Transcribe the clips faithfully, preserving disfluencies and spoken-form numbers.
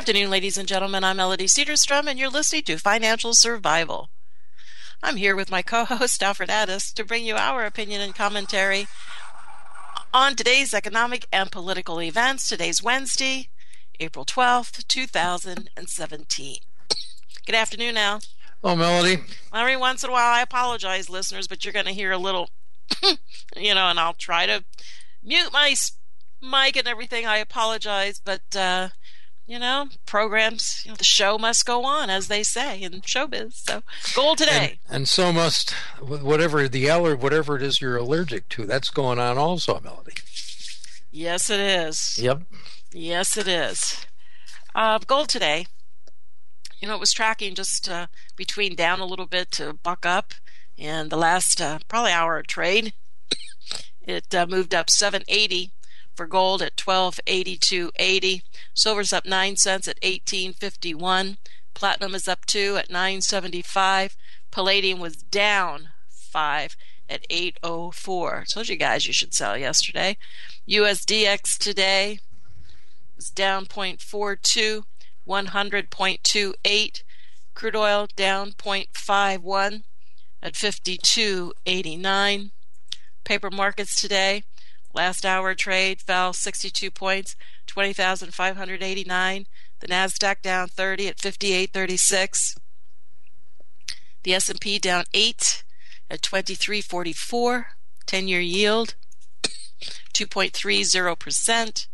afternoon, ladies and gentlemen. I'm Melody Cedarstrom, and you're listening to Financial Survival. I'm here with my co-host, Alfred Addis, to bring you our opinion and commentary on today's economic and political events. Today's Wednesday, April twelfth, two thousand seventeen. Good afternoon, Al. Oh, Melody. Every once in a while, I apologize, listeners, but you're going to hear a little, you know, and I'll try to mute my mic and everything. I apologize, but, uh, you know, programs, you know, the show must go on, as they say in showbiz. So, gold today. And, and so must whatever the aller, whatever it is you're allergic to. That's going on also, Melody. Yes, it is. Yep. Yes, it is. Uh, gold today, you know, it was tracking just uh, between down a little bit to buck up. In the last uh, probably hour of trade, it uh, moved up seven eighty for gold at twelve eighty-two eighty. Silver's up nine cents at eighteen fifty-one. Platinum is up two at nine seventy-five. Palladium was down five at eight oh four. Told you guys you should sell yesterday. U S D X today was down zero point four two, one hundred zero point two eight. Crude oil down zero point five one at fifty-two eighty-nine. Paper markets today, last hour trade fell sixty-two points, twenty thousand five hundred eighty-nine. The Nasdaq down thirty at fifty-eight thirty-six. The S and P down eight at twenty-three forty-four. ten-year yield two point three zero percent.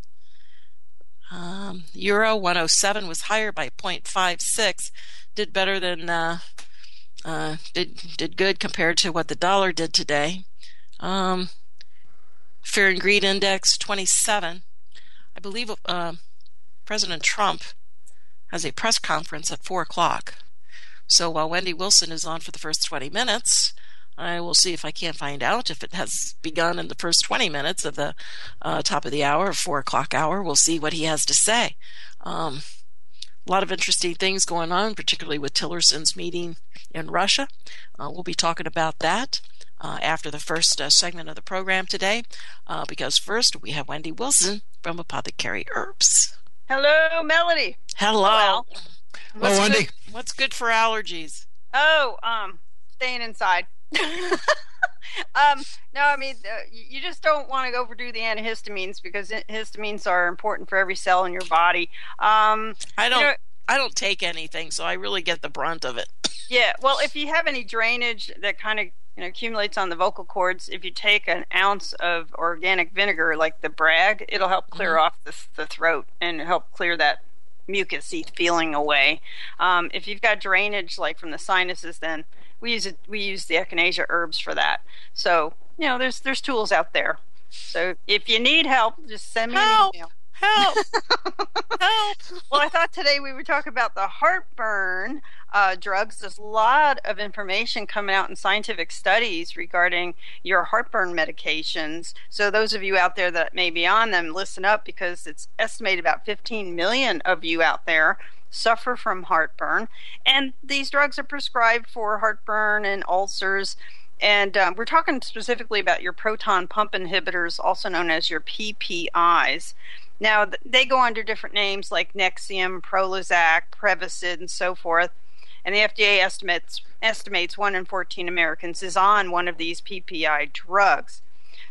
Um, Euro one oh seven was higher by zero point five six. Did better than uh, uh, did did good compared to what the dollar did today. Um, Fear and Greed Index twenty-seven. I believe uh, President Trump has a press conference at four o'clock. So while Wendy Wilson is on for the first twenty minutes, I will see if I can find out if it has begun in the first twenty minutes of the uh, top of the hour, four o'clock hour. We'll see what he has to say. Um, a lot of interesting things going on, particularly with Tillerson's meeting in Russia. Uh, we'll be talking about that uh, after the first uh, segment of the program today, uh, because first we have Wendy Wilson from Apothecary Herbs. Hello, Melody. Hello. Hello, What's Wendy. Good, what's good for allergies? Oh, um, staying inside. um, no, I mean, uh, you just don't want to overdo the antihistamines because histamines are important for every cell in your body. Um, I don't. You know, I don't take anything, so I really get the brunt of it. Yeah. Well, if you have any drainage that kind of you know accumulates on the vocal cords, if you take an ounce of organic vinegar, like the Bragg, it'll help clear mm-hmm. off the, the throat and help clear that mucousy feeling away. Um, if you've got drainage like from the sinuses, then we use it. We use the echinacea herbs for that. So you know, there's there's tools out there. So if you need help, just send me help. an email. Help! Help! Well, I thought today we would talk about the heartburn uh, drugs. There's a lot of information coming out in scientific studies regarding your heartburn medications. So those of you out there that may be on them, listen up, because it's estimated about fifteen million of you out there suffer from heartburn. And these drugs are prescribed for heartburn and ulcers. And um, we're talking specifically about your proton pump inhibitors, also known as your P P Is. Now, they go under different names like Nexium, Prozac, Prevacid, and so forth. And the F D A estimates estimates one in fourteen Americans is on one of these P P I drugs.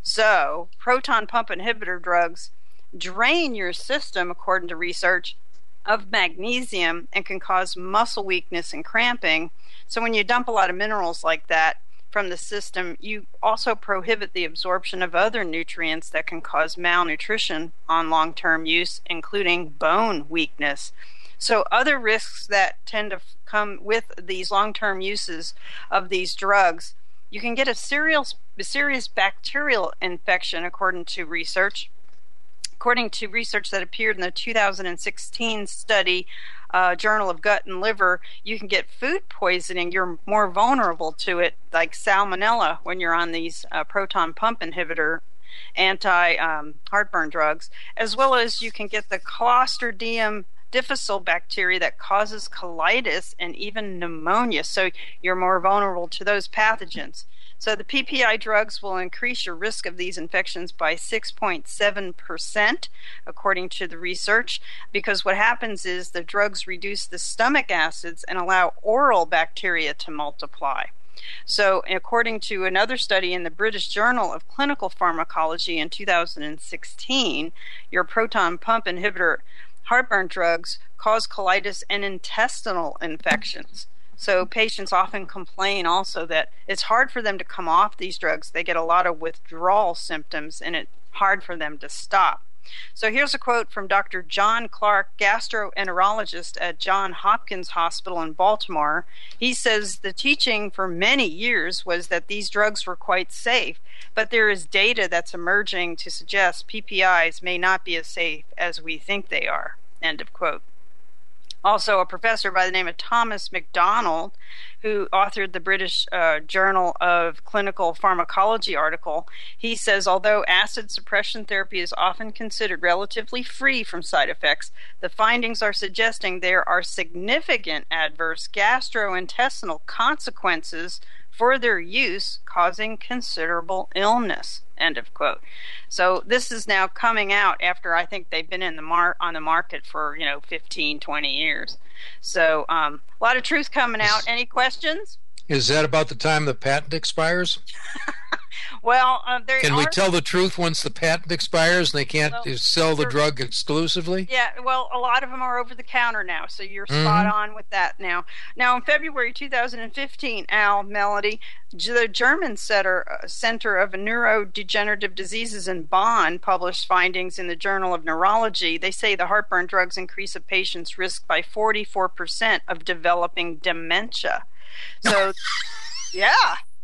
So, proton pump inhibitor drugs drain your system, according to research, of magnesium and can cause muscle weakness and cramping. So when you dump a lot of minerals like that from the system, you also prohibit the absorption of other nutrients that can cause malnutrition on long-term use, including bone weakness. So other risks that tend to come with these long-term uses of these drugs, you can get a serious, serious bacterial infection, according to research. According to research that appeared in the two thousand sixteen study, uh, Journal of Gut and Liver, you can get food poisoning. You're more vulnerable to it, like salmonella, when you're on these uh, proton pump inhibitor anti-heartburn um, drugs, as well as you can get the Clostridium difficile bacteria that causes colitis and even pneumonia. So you're more vulnerable to those pathogens. So the P P I drugs will increase your risk of these infections by six point seven percent, according to the research, because what happens is the drugs reduce the stomach acids and allow oral bacteria to multiply. So, according to another study in the British Journal of Clinical Pharmacology in two thousand sixteen, your proton pump inhibitor heartburn drugs cause colitis and intestinal infections. So patients often complain also that it's hard for them to come off these drugs. They get a lot of withdrawal symptoms, and it's hard for them to stop. So here's a quote from Doctor John Clark, gastroenterologist at Johns Hopkins Hospital in Baltimore. He says the teaching for many years was that these drugs were quite safe, but there is data that's emerging to suggest P P Is may not be as safe as we think they are. End of quote. Also, a professor by the name of Thomas MacDonald, who authored the British uh, Journal of Clinical Pharmacology article, he says, although acid suppression therapy is often considered relatively free from side effects, the findings are suggesting there are significant adverse gastrointestinal consequences for their use, causing considerable illness. End of quote. So this is now coming out after I think they've been in the mar- on the market for, you know, fifteen, twenty years. So um, a lot of truth coming out. Any questions? Is that about the time the patent expires? Well, uh, there Can are... we tell the truth once the patent expires and they can't well, sell the for... drug exclusively? Yeah, well, a lot of them are over the counter now, so you're mm-hmm. spot on with that now. Now, in February two thousand fifteen, Al, Melody, the German Center, uh, Center of Neurodegenerative Diseases in Bonn published findings in the Journal of Neurology. They say the heartburn drugs increase a patient's risk by forty-four percent of developing dementia. So, yeah.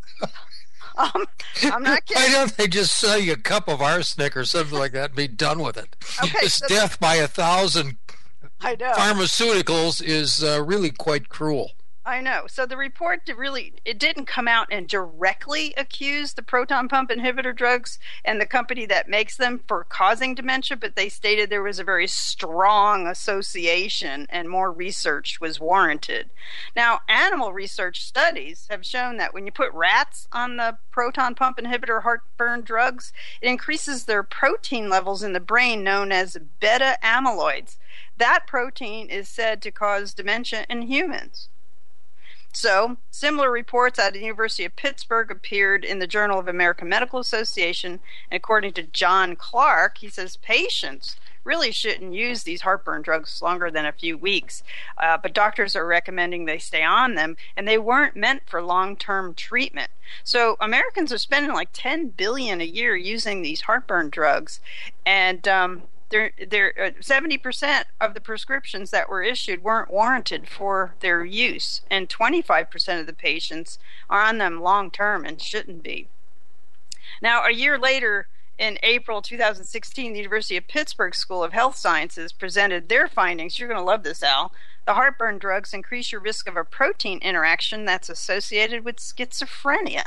Um, I'm not kidding. Why don't they just sell you a cup of arsenic or something like that and be done with it? Okay, this so death by a thousand I know. pharmaceuticals is uh, really quite cruel. I know. So the report did really, it didn't come out and directly accuse the proton pump inhibitor drugs and the company that makes them for causing dementia, but they stated there was a very strong association and more research was warranted. Now, animal research studies have shown that when you put rats on the proton pump inhibitor heartburn drugs, it increases their protein levels in the brain known as beta amyloids. That protein is said to cause dementia in humans. So, similar reports out of the University of Pittsburgh appeared in the Journal of American Medical Association. And according to John Clark, he says patients really shouldn't use these heartburn drugs longer than a few weeks. Uh, but doctors are recommending they stay on them, and they weren't meant for long-term treatment. So Americans are spending like ten billion dollars a year using these heartburn drugs, and um, They're, they're, uh, seventy percent of the prescriptions that were issued weren't warranted for their use, and twenty-five percent of the patients are on them long-term and shouldn't be. Now, a year later, in April two thousand sixteen, the University of Pittsburgh School of Health Sciences presented their findings. You're going to love this, Al. The heartburn drugs increase your risk of a protein interaction that's associated with schizophrenia.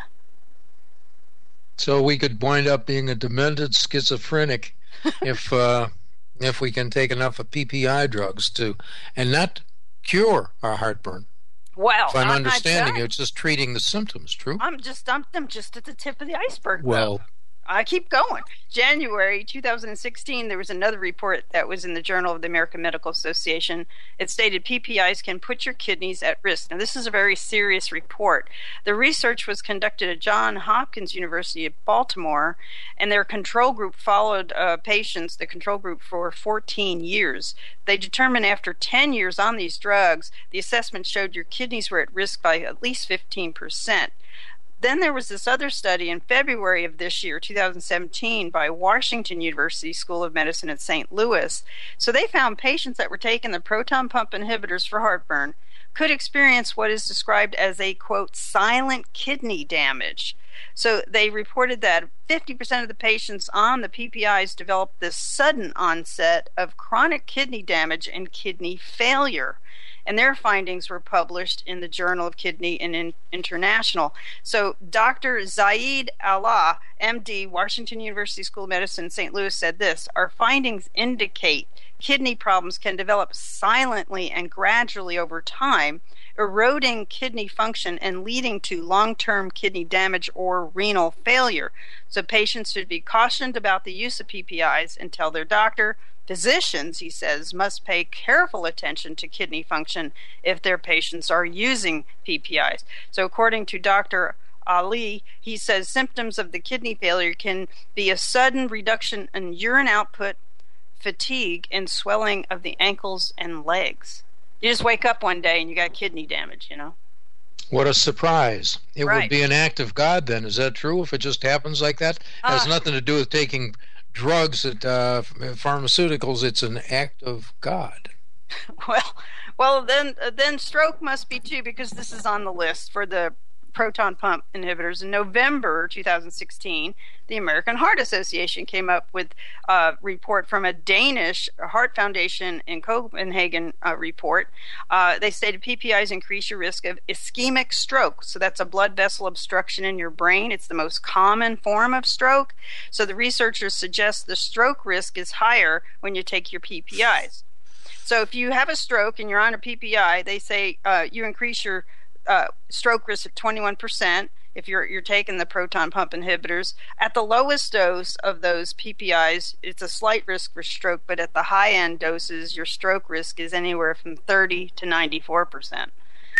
So we could wind up being a demented schizophrenic if uh, if we can take enough of P P I drugs to, and not cure our heartburn. Well, if I'm, I'm understanding not you, it's just treating the symptoms. True. I'm just I'm, I'm just at the tip of the iceberg. Well, though. I keep going. January two thousand sixteen, there was another report that was in the Journal of the American Medical Association. It stated P P Is can put your kidneys at risk. Now, this is a very serious report. The research was conducted at Johns Hopkins University of Baltimore, and their control group followed uh, patients, the control group, for fourteen years. They determined after ten years on these drugs, the assessment showed your kidneys were at risk by at least fifteen percent. Then there was this other study in February of this year, two thousand seventeen, by Washington University School of Medicine at Saint Louis. So they found patients that were taking the proton pump inhibitors for heartburn could experience what is described as a, quote, silent kidney damage. So they reported that fifty percent of the patients on the P P Is developed this sudden onset of chronic kidney damage and kidney failure. And their findings were published in the Journal of Kidney and in International. So Doctor Zaid Allah, M D, Washington University School of Medicine, Saint Louis, said this: our findings indicate kidney problems can develop silently and gradually over time, eroding kidney function and leading to long-term kidney damage or renal failure. So patients should be cautioned about the use of P P Is and tell their doctor. Physicians, he says, must pay careful attention to kidney function if their patients are using P P Is. So according to Doctor Ali, he says symptoms of the kidney failure can be a sudden reduction in urine output, fatigue, and swelling of the ankles and legs. You just wake up one day and you got kidney damage, you know. What a surprise. It Right. would be an act of God then. Is that true if it just happens like that? It has Uh, nothing to do with taking drugs, at, uh, pharmaceuticals. It's an act of God. Well, well, then then stroke must be too, because this is on the list for the proton pump inhibitors. In November two thousand sixteen, the American Heart Association came up with a report from a Danish Heart Foundation in Copenhagen uh, report. Uh, they stated P P Is increase your risk of ischemic stroke. So that's a blood vessel obstruction in your brain. It's the most common form of stroke. So the researchers suggest the stroke risk is higher when you take your P P Is. So if you have a stroke and you're on a P P I, they say uh, you increase your uh, stroke risk at twenty-one percent if you're you're taking the proton pump inhibitors. At the lowest dose of those P P Is, it's a slight risk for stroke, but at the high-end doses, your stroke risk is anywhere from thirty to ninety-four percent.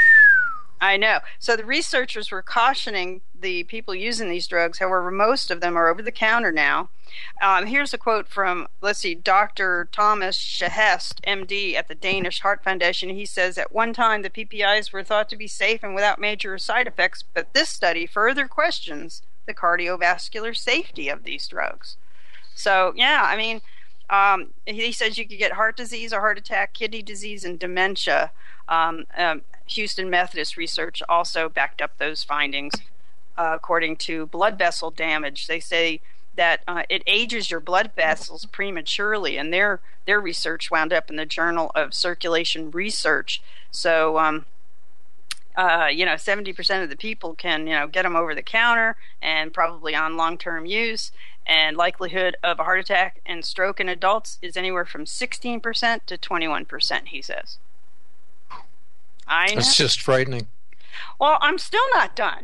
I know. So the researchers were cautioning the people using these drugs. However, most of them are over the counter now. Um, here's a quote from, let's see, Doctor Thomas Shehest, M D, at the Danish Heart Foundation. He says, at one time, the P P Is were thought to be safe and without major side effects, but this study further questions the cardiovascular safety of these drugs. So, yeah, I mean, um, he says you could get heart disease, or heart attack, kidney disease, and dementia. Um, um, Houston Methodist research also backed up those findings. Uh, according to blood vessel damage, they say that uh, it ages your blood vessels prematurely, and their their research wound up in the Journal of Circulation Research. So, um, uh, you know, seventy percent of the people can, you know, get them over the counter and probably on long-term use. And likelihood of a heart attack and stroke in adults is anywhere from sixteen percent to twenty-one percent, he says. I know. That's just frightening. Well, I'm still not done.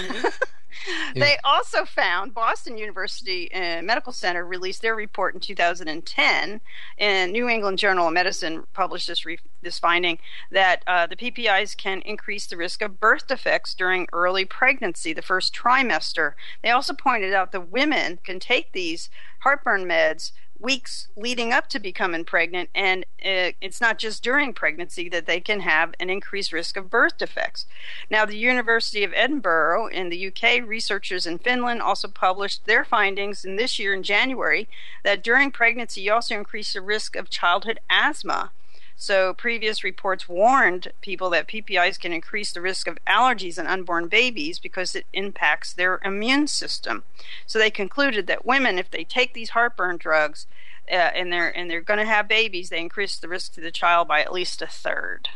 They also found, Boston University uh, Medical Center released their report in two thousand ten, and New England Journal of Medicine published this re- this finding that uh, the P P Is can increase the risk of birth defects during early pregnancy, the first trimester. They also pointed out that women can take these heartburn meds weeks leading up to becoming pregnant, and it, it's not just during pregnancy that they can have an increased risk of birth defects. Now, the University of Edinburgh in the U K, researchers in Finland also published their findings in this year in January that during pregnancy you also increase the risk of childhood asthma. So previous reports warned people that P P Is can increase the risk of allergies in unborn babies because it impacts their immune system. So they concluded that women, if they take these heartburn drugs uh, and they're and they're going to have babies, they increase the risk to the child by at least a third.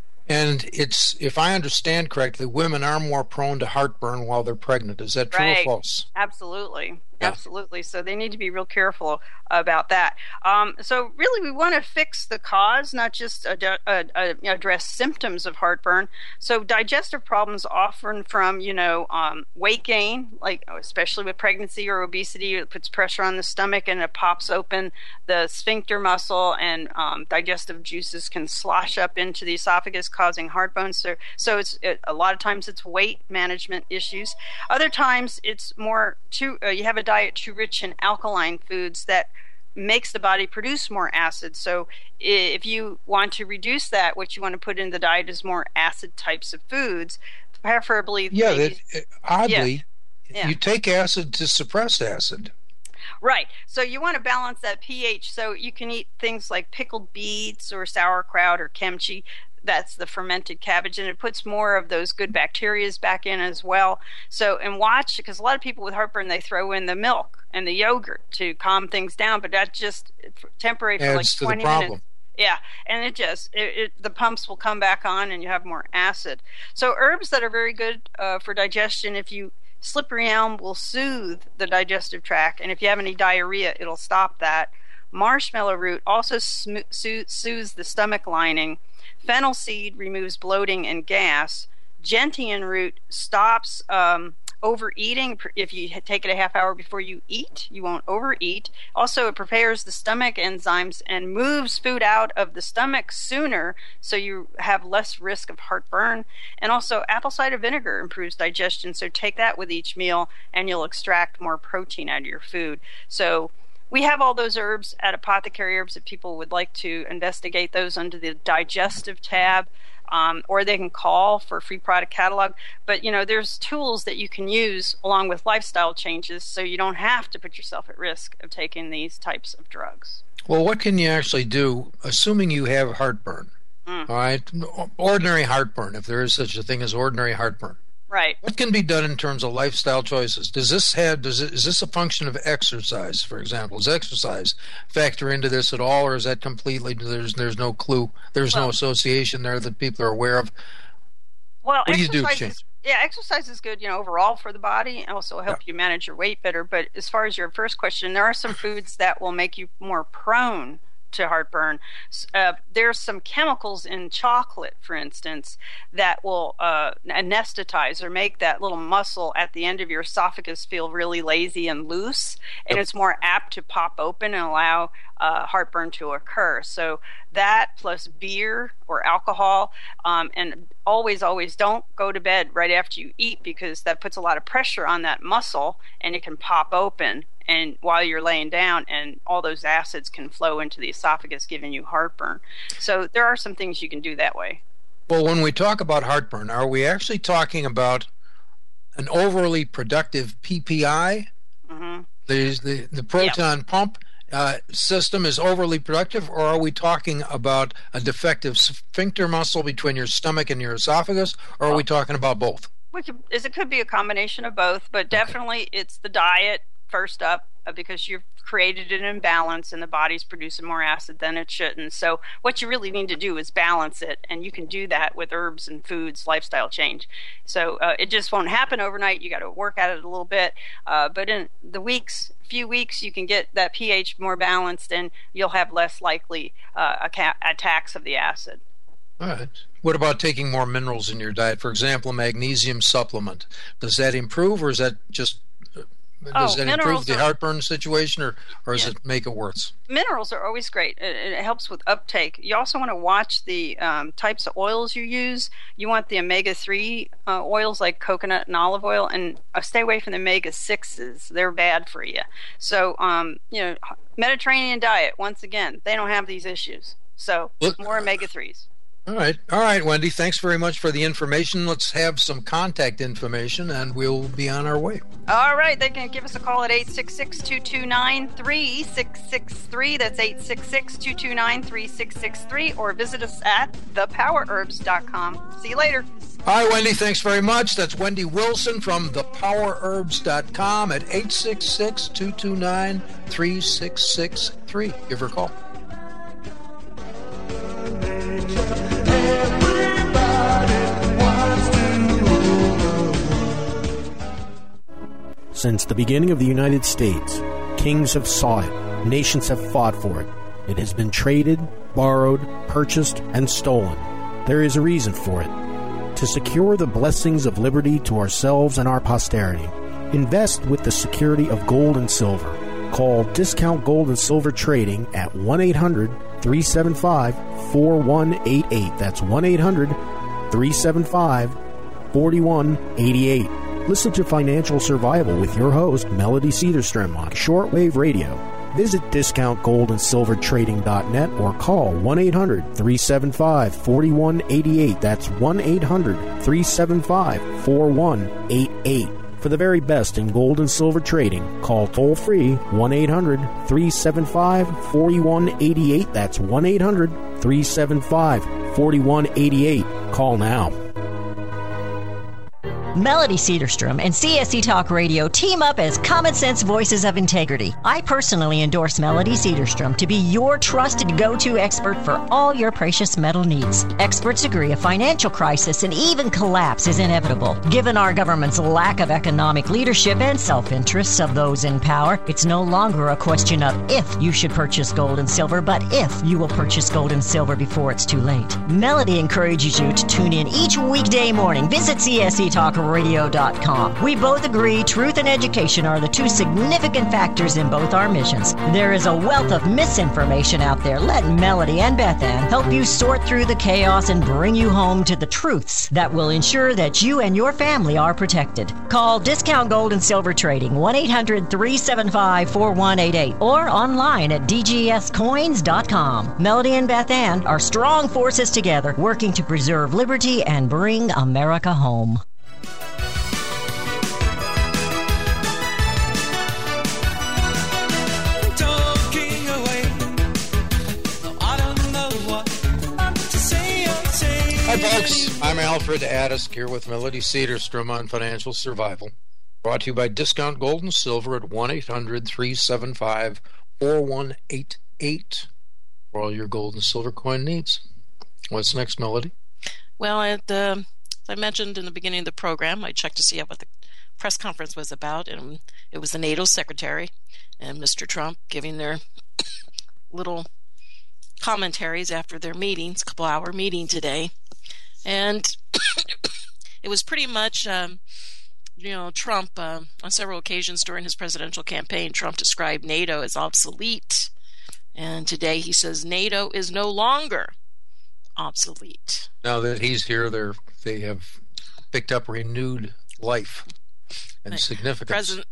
And it's, if I understand correctly, women are more prone to heartburn while they're pregnant. Is that true Right. or false? Absolutely. Yeah. Absolutely. So they need to be real careful about that. Um, so really, we want to fix the cause, not just ad- ad- ad- address symptoms of heartburn. So digestive problems often from, you know, um, weight gain, like especially with pregnancy or obesity, it puts pressure on the stomach and it pops open the sphincter muscle, and um, digestive juices can slosh up into the esophagus, causing heartburn. So, so it's it, a lot of times it's weight management issues. Other times it's more too. Uh, you have a diet too rich in alkaline foods that makes the body produce more acid. So if you want to reduce that, what you want to put in the diet is more acid types of foods, preferably. Yeah, maybe, that, oddly, Yeah. you take acid to suppress acid. Right. So you want to balance that pH. So you can eat things like pickled beets or sauerkraut or kimchi. That's the fermented cabbage, and it puts more of those good bacteria back in as well. So, and watch, because a lot of people with heartburn, they throw in the milk and the yogurt to calm things down, but that's just temporary for Adds like to the twenty problem. minutes. Yeah, and it just, it, it, the pumps will come back on and you have more acid. So herbs that are very good uh, for digestion, if you, slippery elm will soothe the digestive tract, and if you have any diarrhea, it'll stop that. Marshmallow root also sm- soothes the stomach lining. Fennel seed removes bloating and gas. Gentian root stops um, overeating. If you take it a half hour before you eat, you won't overeat. Also, it prepares the stomach enzymes and moves food out of the stomach sooner, so you have less risk of heartburn. And also, apple cider vinegar improves digestion, so take that with each meal, and you'll extract more protein out of your food. So we have all those herbs at Apothecary Herbs if people would like to investigate those under the digestive tab. Um, or they can call for a free product catalog. But, you know, there's tools that you can use along with lifestyle changes so you don't have to put yourself at risk of taking these types of drugs. Well, what can you actually do, assuming you have heartburn? Mm. All right, ordinary heartburn, if there is such a thing as ordinary heartburn. Right. What can be done in terms of lifestyle choices? Does this have? Does it, is this a function of exercise, for example? Does exercise factor into this at all, or is that completely? There's there's no clue. There's well, no association there that people are aware of. Well, what do you do, is, yeah, exercise is good, you know, overall for the body, and also help yeah. you manage your weight better. But as far as your first question, there are some foods that will make you more prone to heartburn. Uh, there's some chemicals in chocolate, for instance, that will uh, anesthetize or make that little muscle at the end of your esophagus feel really lazy and loose, and yep. it's more apt to pop open and allow uh, heartburn to occur. So that plus beer or alcohol, um, and always, always don't go to bed right after you eat, because that puts a lot of pressure on that muscle and it can pop open. And while you're laying down, and all those acids can flow into the esophagus, giving you heartburn. So there are some things you can do that way. Well, when we talk about heartburn, are we actually talking about an overly productive P P I? Mm-hmm. The, the, the proton yep. pump uh, system is overly productive, or are we talking about a defective sphincter muscle between your stomach and your esophagus, or are well, we talking about both? We could, it could be a combination of both, but definitely okay. it's the diet first up, because you've created an imbalance and the body's producing more acid than it shouldn't. So what you really need to do is balance it, and you can do that with herbs and foods, lifestyle change. So uh, it just won't happen overnight. You got to work at it a little bit, uh, but in the weeks, few weeks, you can get that pH more balanced, and you'll have less likely uh, attacks of the acid. All right. What about taking more minerals in your diet? For example, a magnesium supplement. Does that improve, or is that just Does oh, it improve the are, heartburn situation, or, or does yeah. it make it worse? Minerals are always great. It, it helps with uptake. You also want to watch the um, types of oils you use. You want the omega three uh, oils like coconut and olive oil, and uh, stay away from the omega sixes. They're bad for you. So, um, you know, Mediterranean diet, once again, they don't have these issues. So, Look, more omega threes. All right. All right, Wendy, thanks very much for the information. Let's have some contact information, and we'll be on our way. All right. They can give us a call at eight six six, two two nine, three six six three. That's eight six six, two two nine, three six six three, or visit us at the power herbs dot com. See you later. Hi, Wendy. Thanks very much. That's Wendy Wilson from the power herbs dot com at eight six six, two two nine, three six six three. Give her a call. Since the beginning of the United States, kings have sought it, nations have fought for it. It has been traded, borrowed, purchased, and stolen. There is a reason for it. To secure the blessings of liberty to ourselves and our posterity, invest with the security of gold and silver. Call Discount Gold and Silver Trading at one eight hundred, three seven five, four one eight eight. That's one eight hundred, three seven five, four one eight eight. Listen to Financial Survival with your host, Melody Cedarstrom, on shortwave radio. Visit discount gold and silver trading dot net or call one eight hundred, three seven five, four one eight eight. That's one eight hundred, three seven five, four one eight eight. For the very best in gold and silver trading, call toll-free one eight hundred, three seven five, four one eight eight. That's one eight hundred, three seven five, four one eight eight. Call now. Melody Cedarstrom and C S E Talk Radio team up as common sense voices of integrity. I personally endorse Melody Cedarstrom to be your trusted go-to expert for all your precious metal needs. Experts agree a financial crisis and even collapse is inevitable. Given our government's lack of economic leadership and self-interests of those in power, it's no longer a question of if you should purchase gold and silver, but if you will purchase gold and silver before it's too late. Melody encourages you to tune in each weekday morning. Visit C S E Talk Radio dot com. We both agree truth and education are the two significant factors in both our missions. There is a wealth of misinformation out there. Let Melody and Beth Ann help you sort through the chaos and bring you home to the truths that will ensure that you and your family are protected. Call Discount Gold and Silver Trading, one eight hundred three seven five four one eight eight, or online at D G S coins dot com. Melody and Beth Ann are strong forces together, working to preserve liberty and bring America home. Hi, folks. I'm Alfred Addis here with Melody Cedarstrom on Financial Survival. Brought to you by Discount Gold and Silver at one eight hundred three seven five four one eight eight for all your gold and silver coin needs. What's next, Melody? Well, at the, as I mentioned in the beginning of the program, I checked to see what the press conference was about, and it was the NATO secretary and Mister Trump giving their little commentaries after their meetings, couple hour meeting today. And it was pretty much, um, you know, Trump, uh, on several occasions during his presidential campaign, Trump described NATO as obsolete. And today he says NATO is no longer obsolete. Now that he's here, they're, they have picked up renewed life and significance. President,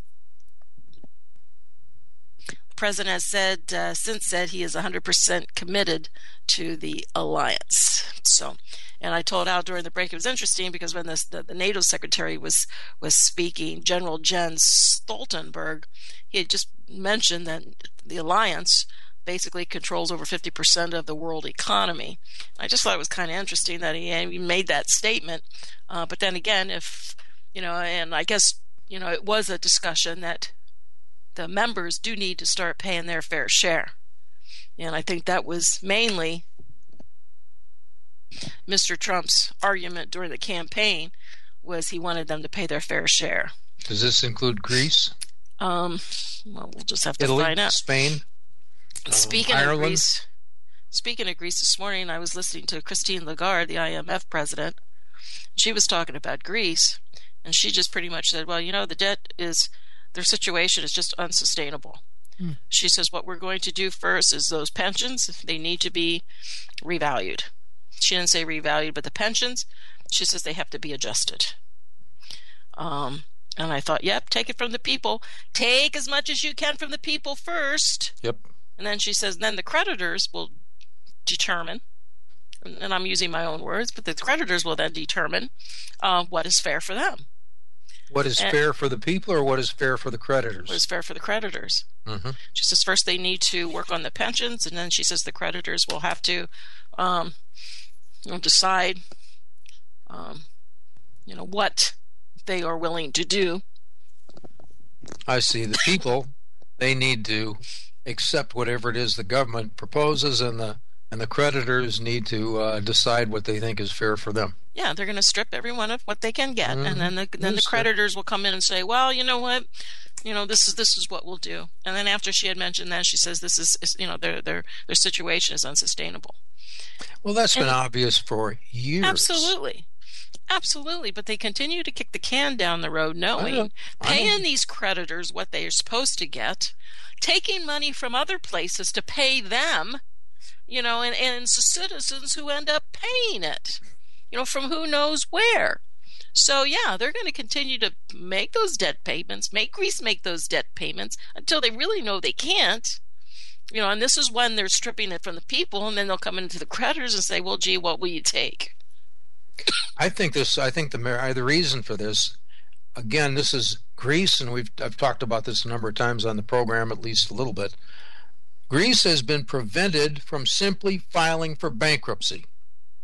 the president has said, uh, since said he is one hundred percent committed to the alliance. So, and I told Al during the break, it was interesting because when this, the, the NATO secretary was, was speaking, General Jens Stoltenberg, he had just mentioned that the alliance basically controls over fifty percent of the world economy. I just thought it was kind of interesting that he, he made that statement. Uh, but then again, if, you know, and I guess, you know, it was a discussion that the members do need to start paying their fair share. And I think that was mainly Mister Trump's argument during the campaign, was he wanted them to pay their fair share. Does this include Greece? Um, well, we'll just have to Italy, find out. Spain? Speaking um, of Greece, speaking of Greece this morning, I was listening to Christine Lagarde, the I M F president. She was talking about Greece, and she just pretty much said, well, you know, the debt is, their situation is just unsustainable. Mm. She says what we're going to do first is those pensions, they need to be revalued. She didn't say revalued, but the pensions, she says they have to be adjusted. Um, and I thought, yep, take it from the people. Take as much as you can from the people first. Yep. And then she says, then the creditors will determine, and I'm using my own words, but the creditors will then determine uh, what is fair for them. What is and fair for the people, or what is fair for the creditors? What is fair for the creditors. Mm-hmm. She says first they need to work on the pensions, and then she says the creditors will have to um, you know, decide um, you know, what they are willing to do. I see. The people, they need to accept whatever it is the government proposes, and the and the creditors need to uh, decide what they think is fair for them. Yeah, they're going to strip everyone of what they can get, mm-hmm. and then the then the creditors will come in and say, well, you know what, you know, this is this is what we'll do. And then after she had mentioned that, she says this is, is you know, their their their situation is unsustainable. Well, that's and been obvious for years. Absolutely. Absolutely, but they continue to kick the can down the road, knowing paying these creditors what they are supposed to get, taking money from other places to pay them, you know, and, and citizens who end up paying it, you know, from who knows where. So, yeah, they're going to continue to make those debt payments, make Greece make those debt payments until they really know they can't. You know, and this is when they're stripping it from the people, and then they'll come into the creditors and say, well, gee, what will you take? I think this. I think the the reason for this, again, this is Greece, and we've I've talked about this a number of times on the program, at least a little bit. Greece has been prevented from simply filing for bankruptcy,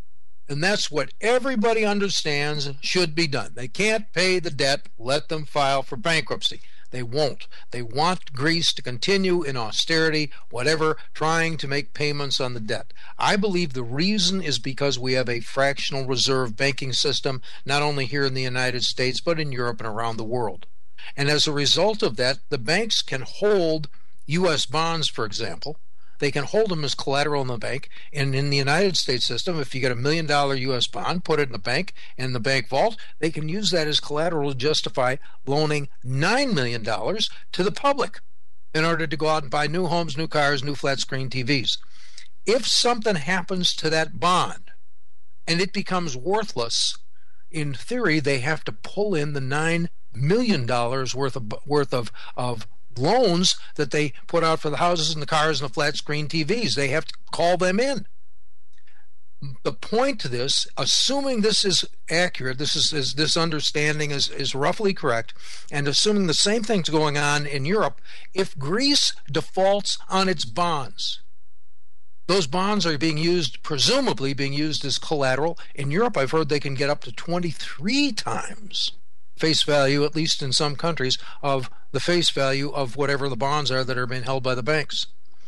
And that's what everybody understands should be done. They can't pay the debt. Let them file for bankruptcy. They won't. They want Greece to continue in austerity, whatever, trying to make payments on the debt. I believe the reason is because we have a fractional reserve banking system, not only here in the United States, but in Europe and around the world. And as a result of that, the banks can hold U S bonds, for example. They can hold them as collateral in the bank. And in the United States system, if you get a million dollar U S bond, put it in the bank, in the bank vault, they can use that as collateral to justify loaning nine million dollars to the public in order to go out and buy new homes, new cars, new flat screen T Vs. If something happens to that bond and it becomes worthless, in theory, they have to pull in the nine million dollars worth of worth of, of loans that they put out for the houses and the cars and the flat screen T Vs. They have to call them in. The point to this, assuming this is accurate, this is, is this understanding is, is roughly correct, and assuming the same thing's going on in Europe, if Greece defaults on its bonds, those bonds are being used, presumably being used as collateral. In Europe, I've heard they can get up to twenty-three times face value, at least in some countries, of the face value of whatever the bonds are that are being held by the banks.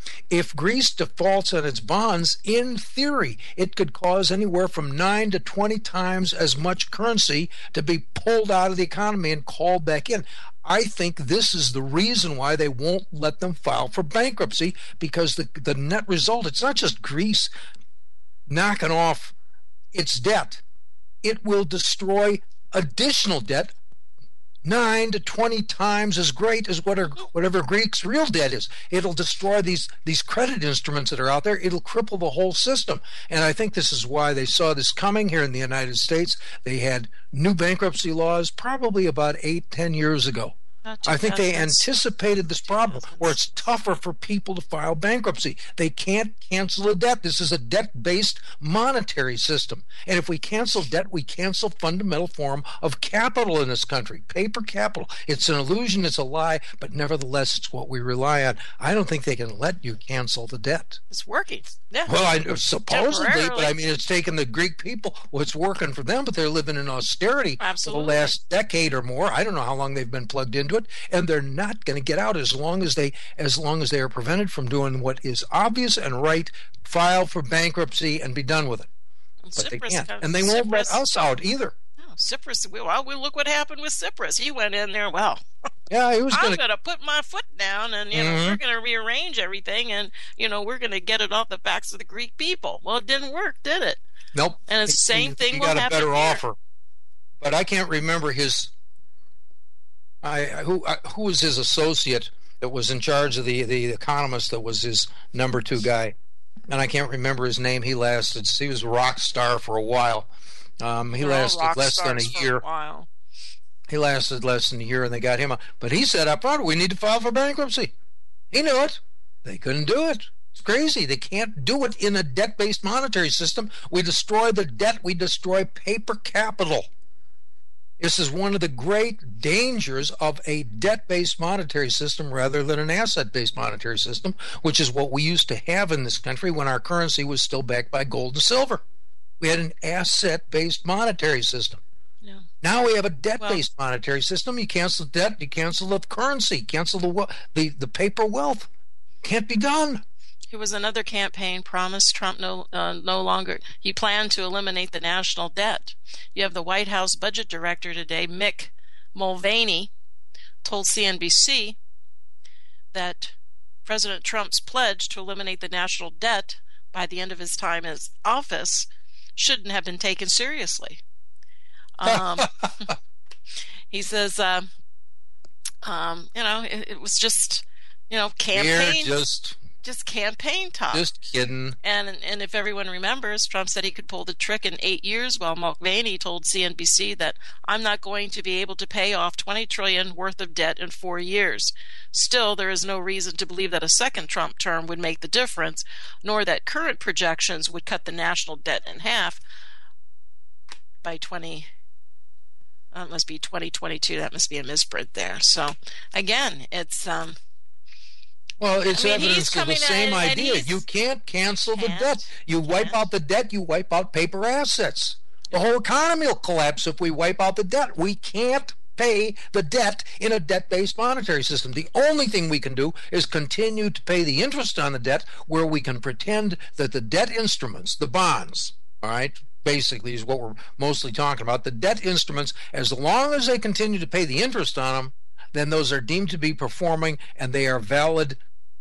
If Greece defaults on its bonds, in theory, it could cause anywhere from nine to twenty times as much currency to be pulled out of the economy and called back in. I think this is the reason why they won't let them file for bankruptcy, because the, the net result, it's not just Greece knocking off its debt. It will destroy additional debt nine to twenty times as great as whatever, whatever Greece's real debt is. It'll destroy these, these credit instruments that are out there. It'll cripple the whole system. And I think this is why they saw this coming here in the United States. They had new bankruptcy laws probably about eight, ten years ago. I think they anticipated this problem where it's tougher for people to file bankruptcy. They can't cancel a debt. This is a debt-based monetary system. And if we cancel debt, we cancel fundamental form of capital in this country, paper capital. It's an illusion, it's a lie, but nevertheless, it's what we rely on. I don't think they can let you cancel the debt. It's working. Yeah. Well, I, supposedly, but I mean, it's taken the Greek people, well, it's working for them, but they're living in austerity Absolutely. for the last decade or more. I don't know how long they've been plugged into it, and they're not going to get out as long as they as long as they are prevented from doing what is obvious and right. File for bankruptcy and be done with it. But Cyprus they can't, and they won't Cyprus, let us out either. No, Cyprus. Well, we look what happened with Cyprus. He went in there. Well, yeah, he was. I'm gonna... going to put my foot down, and you know mm-hmm. we're going to rearrange everything, and you know we're going to get it off the backs of the Greek people. Well, it didn't work, did it? Nope. And it's the same he, thing. He will got a happen better here. offer, but I can't remember his. I who I, who was his associate that was in charge of the the economist that was his number two guy, and I can't remember his name. He lasted. He was a rock star for a while. Um, he They're lasted less than a year. A while. He lasted less than a year, and they got him out. But he said up front, "We need to file for bankruptcy." He knew it. They couldn't do it. It's crazy. They can't do it in a debt-based monetary system. We destroy the debt. We destroy paper capital. This is one of the great dangers of a debt-based monetary system rather than an asset-based monetary system, which is what we used to have in this country when our currency was still backed by gold and silver. We had an asset-based monetary system. Yeah. Now we have a debt-based well, monetary system. You cancel debt, you cancel the currency, cancel the the, the paper wealth. Can't be done. Here was another campaign promise. Trump no uh, no longer. He planned to eliminate the national debt. You have the White House budget director today, Mick Mulvaney, told C N B C that President Trump's pledge to eliminate the national debt by the end of his time in office shouldn't have been taken seriously. Um, he says, uh, um, you know, it, it was just, you know, campaign. We're just... Just campaign talk. Just kidding. And and if everyone remembers, Trump said he could pull the trick in eight years, while Mulvaney told C N B C that I'm not going to be able to pay off twenty trillion dollars worth of debt in four years. Still, there is no reason to believe that a second Trump term would make the difference, nor that current projections would cut the national debt in half by twenty. That must be twenty twenty-two. That must be a misprint there. So, again, it's um. Well, it's I mean, evidence of the same idea. You can't cancel can't, the debt. You wipe can't. out the debt, you wipe out paper assets. The whole economy will collapse if we wipe out the debt. We can't pay the debt in a debt-based monetary system. The only thing we can do is continue to pay the interest on the debt, where we can pretend that the debt instruments, the bonds, all right, basically is what we're mostly talking about, the debt instruments, as long as they continue to pay the interest on them, then those are deemed to be performing, and they are valid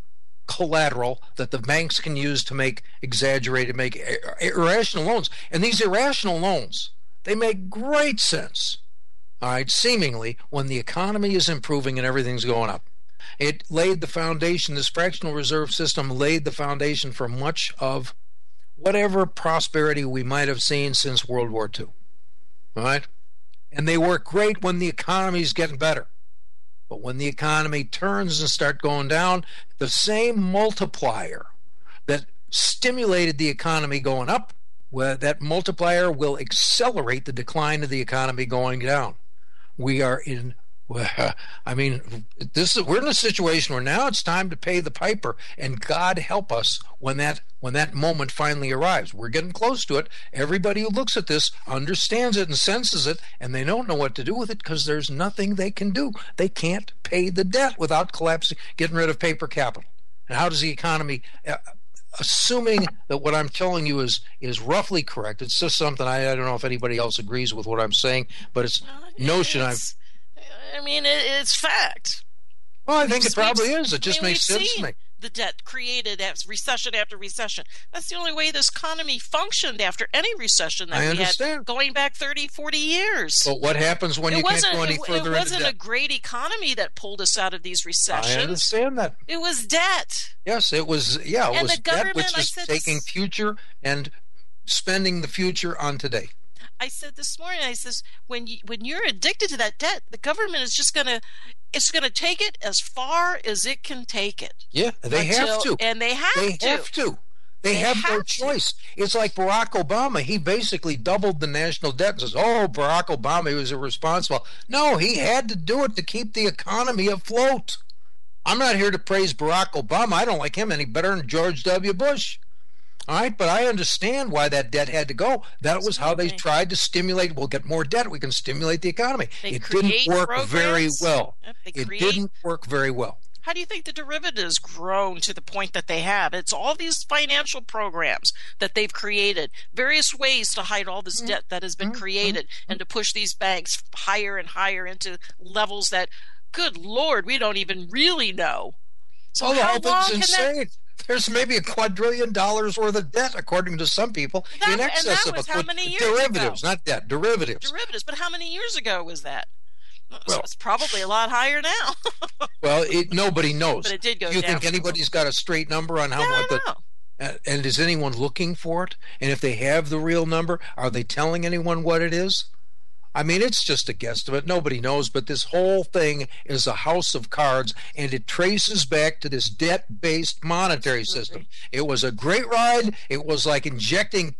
collateral that the banks can use to make exaggerated, make irrational loans. And these irrational loans, they make great sense, all right, seemingly, when the economy is improving and everything's going up. It laid the foundation, this fractional reserve system laid the foundation for much of whatever prosperity we might have seen since World War Two, all right? And they work great when the economy is getting better. But when the economy turns and start going down, the same multiplier that stimulated the economy going up, well, that multiplier will accelerate the decline of the economy going down. We are in, well, I mean, this is, we're in a situation where now it's time to pay the piper, and God help us when that when that moment finally arrives. We're getting close to it. Everybody who looks at this understands it and senses it, and they don't know what to do with it because there's nothing they can do. They can't pay the debt without collapsing, getting rid of paper capital. And how does the economy, uh, assuming that what I'm telling you is is roughly correct, it's just something I, I don't know if anybody else agrees with what I'm saying, but it's well, notion it's, I've... I mean, it, it's fact. Well, I think we've, it probably is. It just I mean, makes sense to me. The debt created as recession after recession. That's the only way this economy functioned after any recession that I we understand. had going back thirty, forty years. But what happens when it you can't go any it, further? It wasn't into a great economy that pulled us out of these recessions. I understand that. It was debt. Yes, it was. Yeah, it and was the debt, which is taking this, future and spending the future on today. I said this morning, I says, when you when you're addicted to that debt, the government is just gonna it's gonna take it as far as it can take it. Yeah, they until, have to. And they have they to. They have to. They, they have, have no choice. To. It's like Barack Obama. He basically doubled the national debt and says, oh, Barack Obama was irresponsible. No, he had to do it to keep the economy afloat. I'm not here to praise Barack Obama. I don't like him any better than George W. Bush. All right, but I understand why that debt had to go. That was how they tried to stimulate. We'll get more debt. We can stimulate the economy. They it didn't work programs. very well. Yep, it create... didn't work very well. How do you think the derivatives grown to the point that they have? It's all these financial programs that they've created, various ways to hide all this mm-hmm. debt that has been mm-hmm. created mm-hmm. and to push these banks higher and higher into levels that, good Lord, we don't even really know. So oh, how the long thing's can insane. That... There's maybe a quadrillion dollars worth of debt, according to some people, that, in excess and that was of a how many years derivatives, ago? Not debt, derivatives. Derivatives, but how many years ago was that? Well, so it's probably a lot higher now. Well, it, nobody knows. But it did go Do you down. think anybody's got a straight number on how no, what the no. uh, and is anyone looking for it? And if they have the real number, are they telling anyone what it is? I mean, it's just a guesstimate. Nobody knows, but this whole thing is a house of cards, and it traces back to this debt-based monetary system. It was a great ride. It was like injecting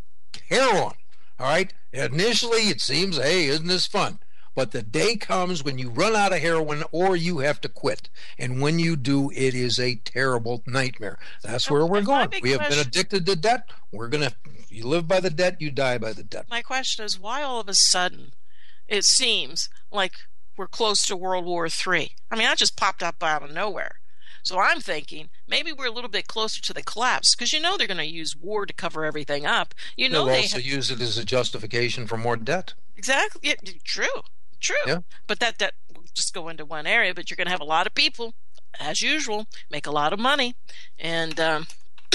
heroin, all right? Initially, it seems, hey, isn't this fun? But the day comes when you run out of heroin or you have to quit. And when you do, it is a terrible nightmare. That's where we're going. We have been addicted to debt. We're going to, you live by the debt, you die by the debt. My question is, why all of a sudden it seems like we're close to World War Three? I mean, that just popped up out of nowhere. So I'm thinking maybe we're a little bit closer to the collapse because you know they're going to use war to cover everything up. You know They'll they also have... use it as a justification for more debt. Exactly. Yeah, true. True. Yeah. But that, that will just go into one area, but you're going to have a lot of people, as usual, make a lot of money. And um,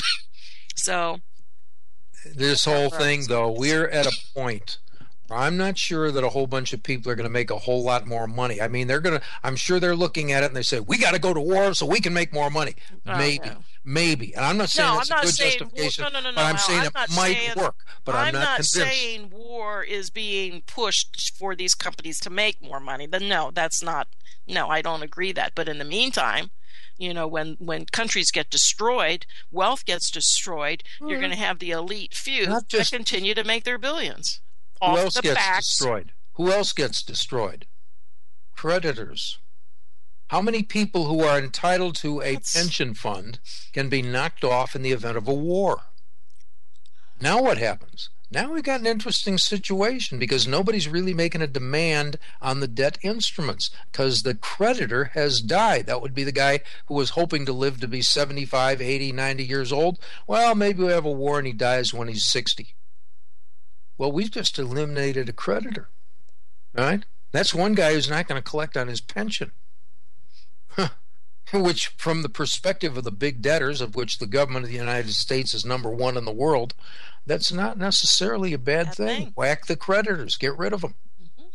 so. This whole thing, though, we're at a point where I'm not sure that a whole bunch of people are going to make a whole lot more money. I mean, they're going to, I'm sure they're looking at it and they say, we got to go to war so we can make more money. Oh, Maybe. no. Maybe. And I'm not saying no, it's I'm a not good saying, justification, no, no, no, no, but I'm no, saying I'm it not might saying, work. But I'm, I'm not, not convinced. saying war is being pushed for these companies to make more money. Then no, that's not, no, I don't agree that. But in the meantime, you know, when, when countries get destroyed, wealth gets destroyed, mm-hmm. you're going to have the elite few Not just, that continue to make their billions. Who off else the gets backs. destroyed? Who else gets destroyed? Creditors. How many people who are entitled to a That's... pension fund can be knocked off in the event of a war? Now what happens? Now we've got an interesting situation because nobody's really making a demand on the debt instruments because the creditor has died. That would be the guy who was hoping to live to be seventy-five, eighty, ninety years old. Well, maybe we have a war and he dies when he's sixty. Well, we've just eliminated a creditor, right? That's one guy who's not going to collect on his pension. Huh. Which, from the perspective of the big debtors, of which the government of the United States is number one in the world, that's not necessarily a bad, bad thing. thing. Whack the creditors. Get rid of them. Mm-hmm.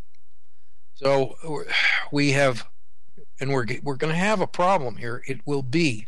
So we have, and we're, we're going to have a problem here. It will be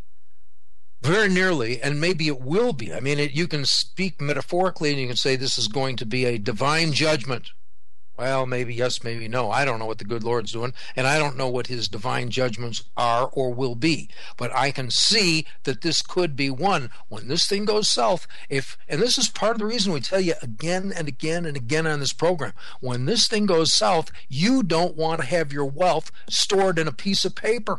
very nearly, and maybe it will be. I mean, it, you can speak metaphorically and you can say this is going to be a divine judgment. Well, maybe yes, maybe no. I don't know what the good Lord's doing, and I don't know what his divine judgments are or will be. But I can see that this could be one. When this thing goes south, if and this is part of the reason we tell you again and again and again on this program, when this thing goes south, you don't want to have your wealth stored in a piece of paper,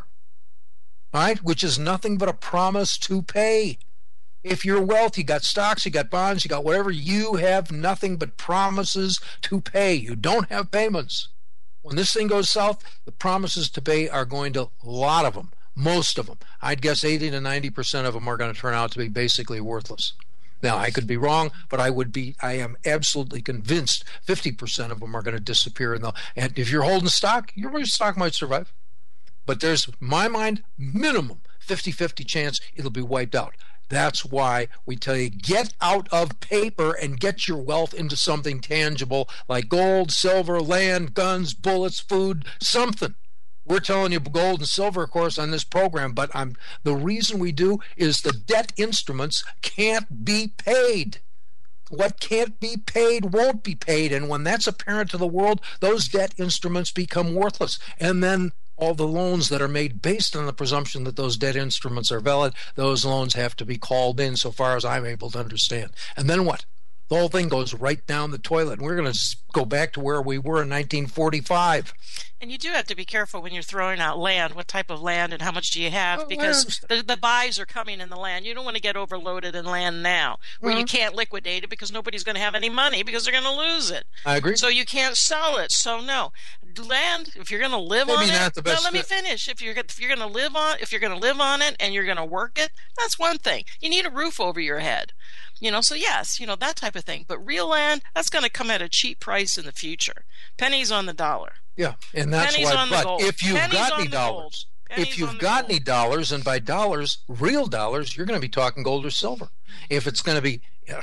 right? Which is nothing but a promise to pay. If your wealth, you got stocks, you got bonds, you got whatever, you have nothing but promises to pay. You don't have payments. When this thing goes south, the promises to pay are going to, a lot of them, most of them, I'd guess eighty to ninety percent of them are going to turn out to be basically worthless. Now, I could be wrong, but I would be, I am absolutely convinced fifty percent of them are going to disappear. And, and if you're holding stock, your stock might survive. But there's, in my mind, minimum fifty-fifty chance it'll be wiped out. That's why we tell you, get out of paper and get your wealth into something tangible like gold, silver, land, guns, bullets, food, something. We're telling you gold and silver, of course, on this program, but I'm, the reason we do is the debt instruments can't be paid. What can't be paid won't be paid, and when that's apparent to the world, those debt instruments become worthless. And then all the loans that are made based on the presumption that those debt instruments are valid, those loans have to be called in so far as I'm able to understand. And then what? The whole thing goes right down the toilet. We're going to go back to where we were in nineteen forty-five. And you do have to be careful when you're throwing out land. What type of land and how much do you have? Oh, because the, the buys are coming in the land. You don't want to get overloaded in land now where mm-hmm. you can't liquidate it because nobody's going to have any money because they're going to lose it. I agree. So you can't sell it. So no. Land, if you're going to live Maybe on not it, the best no, let me finish. If you're if you're going to live on if you're going to live on it and you're going to work it, that's one thing. You need a roof over your head. You know, so yes, you know, that type of thing. But real land, that's going to come at a cheap price in the future. Pennies on the dollar. Yeah, and that's Pennies why. on the But gold. if you've Pennies got any on dollars, Pennies if you've on the got gold. any dollars, and by dollars, real dollars, you're going to be talking gold or silver. If it's going to be uh,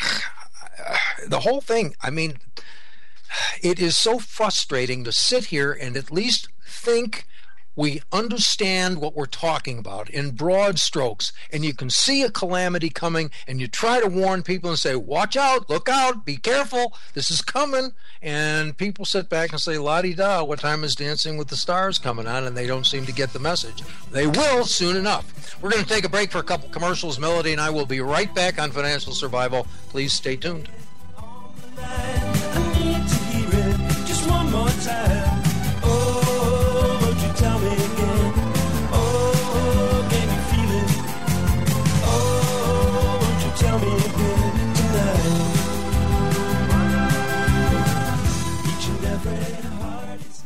the whole thing, I mean, it is so frustrating to sit here and at least think we understand what we're talking about in broad strokes, and you can see a calamity coming, and you try to warn people and say, watch out, look out, be careful, this is coming, and people sit back and say, la-di-da, what time is Dancing with the Stars coming on, and they don't seem to get the message. They will soon enough. We're going to take a break for a couple commercials. Melody and I will be right back on Financial Survival. Please stay tuned. I need to hear it just one more time. Oh, won't you tell me again? Oh, can you feel it? Oh, won't you tell me again tonight? Each and every heart is...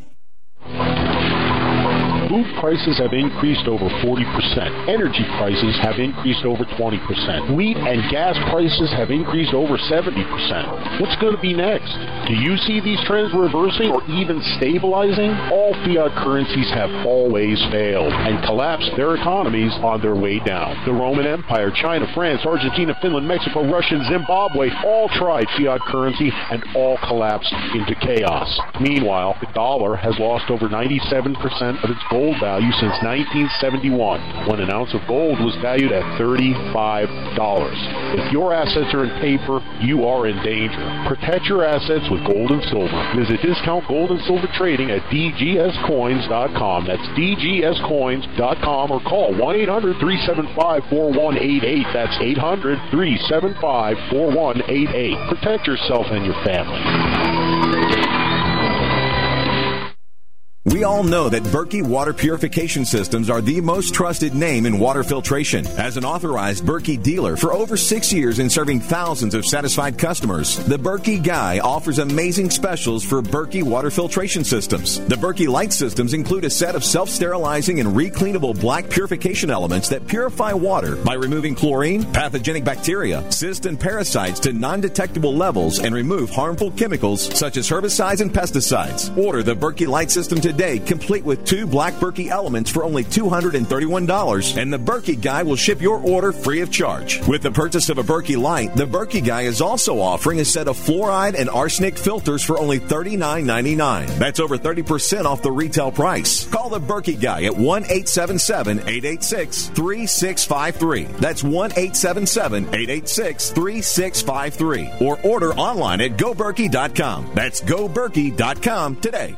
Food prices have increased over forty percent. Energy prices have increased over twenty percent. Wheat and gas prices have increased over seventy percent. What's going to be next? Do you see these trends reversing or even stabilizing? All fiat currencies have always failed and collapsed their economies on their way down. The Roman Empire, China, France, Argentina, Finland, Mexico, Russia, and Zimbabwe all tried fiat currency and all collapsed into chaos. Meanwhile, the dollar has lost over ninety-seven percent of its gold value since nineteen seventy-one, when an ounce of gold was valued at thirty-five dollars. If your assets are in paper, you are in danger. Protect your assets with gold and silver. Visit Discount Gold and Silver Trading at d g s coins dot com. That's d g s coins dot com, or call one eight hundred, three seven five, four one eight eight. That's eight hundred, three seven five, four one eight eight. Protect yourself and your family. We all know that Berkey Water Purification Systems are the most trusted name in water filtration. As an authorized Berkey dealer for over six years and serving thousands of satisfied customers, the Berkey Guy offers amazing specials for Berkey Water Filtration Systems. The Berkey Light Systems include a set of self-sterilizing and recleanable black purification elements that purify water by removing chlorine, pathogenic bacteria, cysts, and parasites to non-detectable levels and remove harmful chemicals such as herbicides and pesticides. Order the Berkey Light System today. Today, complete with two black Berkey elements for only two hundred thirty-one dollars, and the Berkey Guy will ship your order free of charge. With the purchase of a Berkey Light, the Berkey Guy is also offering a set of fluoride and arsenic filters for only thirty-nine ninety-nine. That's over thirty percent off the retail price. Call the Berkey Guy at one eight seven seven, eight eight six, three six five three. That's one eight seven seven, eight eight six, three six five three. Or order online at go berkey dot com. That's go berkey dot com today.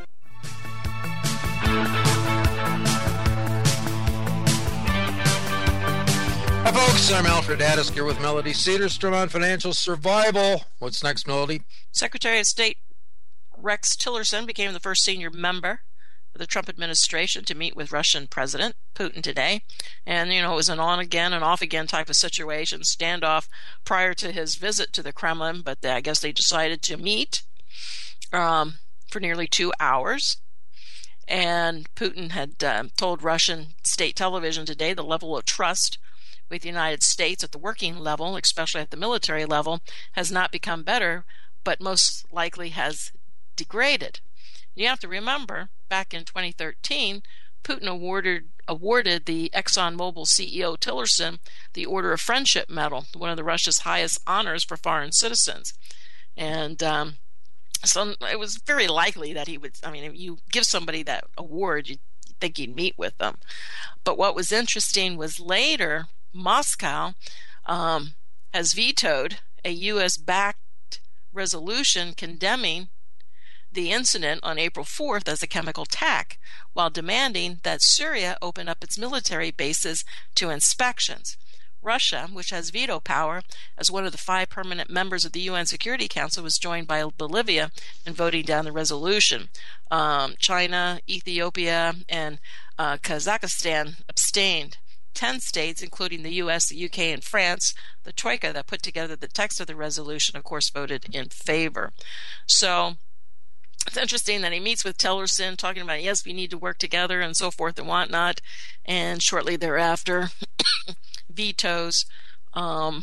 Hi, folks. I'm Alfred Addis here with Melody Cedarstrom on Financial Survival. What's next, Melody? Secretary of State Rex Tillerson became the first senior member of the Trump administration to meet with Russian President Putin today. And, you know, it was an on-again and off-again type of situation, standoff prior to his visit to the Kremlin, but I guess they decided to meet um, for nearly two hours. And Putin had uh, told Russian state television today the level of trust with the United States at the working level, especially at the military level, has not become better, but most likely has degraded. You have to remember, back in twenty thirteen, Putin awarded awarded the ExxonMobil C E O Tillerson the Order of Friendship Medal, one of the Russia's highest honors for foreign citizens. And um, so it was very likely that he would, I mean, if you give somebody that award, you'd think he'd meet with them. But what was interesting was later, Moscow um, has vetoed a U S-backed resolution condemning the incident on April fourth as a chemical attack, while demanding that Syria open up its military bases to inspections. Russia, which has veto power as one of the five permanent members of the U N Security Council, was joined by Bolivia in voting down the resolution. Um, China, Ethiopia, and uh, Kazakhstan abstained. Ten states, including the U S, the U K, and France, the Troika that put together the text of the resolution, of course, voted in favor. So it's interesting that he meets with Tillerson, talking about, yes, we need to work together and so forth and whatnot, and shortly thereafter vetoes um,